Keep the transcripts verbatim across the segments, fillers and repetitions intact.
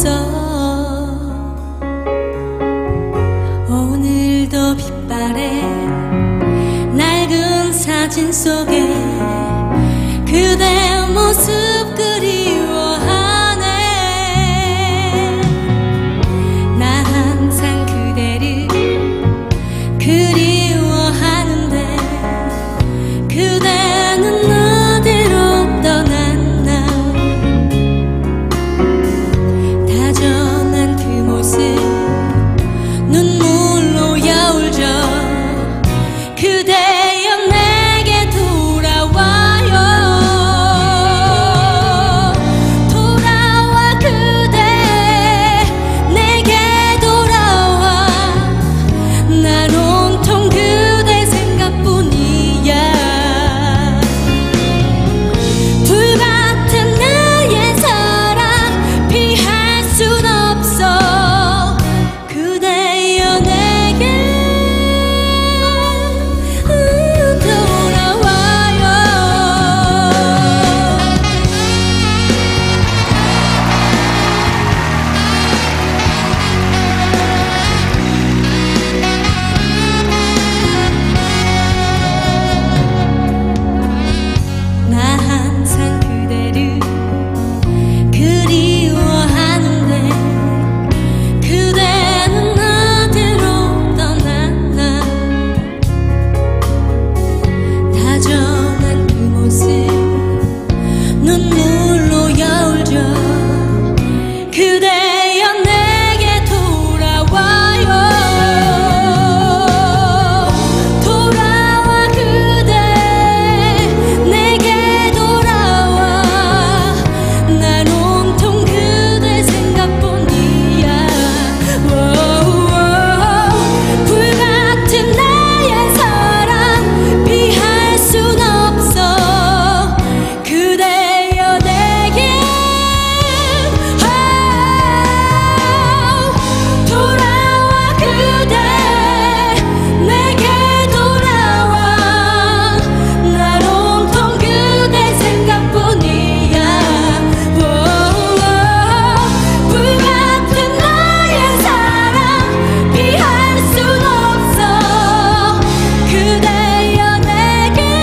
오늘도 빛바래 낡은 사진 속에 그대 모습 그리워하네. 나 항상 그대를 그리워하는데 그대는 어디로 떠났나. 다정한 그 모습 눈물로 여울져 그대여 내게 돌아와요. 돌아와 그대 내게 돌아와. 난 온통 그대 생각뿐이야. 불같은 나의 사랑 피할 순 없어. 그대여 내게 눈물로 여울져 그대여 내게 돌아와요. 돌아와 그대 내게 돌아와. 난 온통 그대 생각뿐이야. 불같은 나의 사랑 피할 순 없어. 그대여 내게 돌아와 그대 내게 돌아와. 난 온통 그대 생각뿐이야. 불같은 나의 사랑 피할 순 없어. 그대여 내게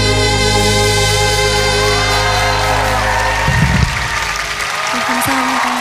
감사합니다.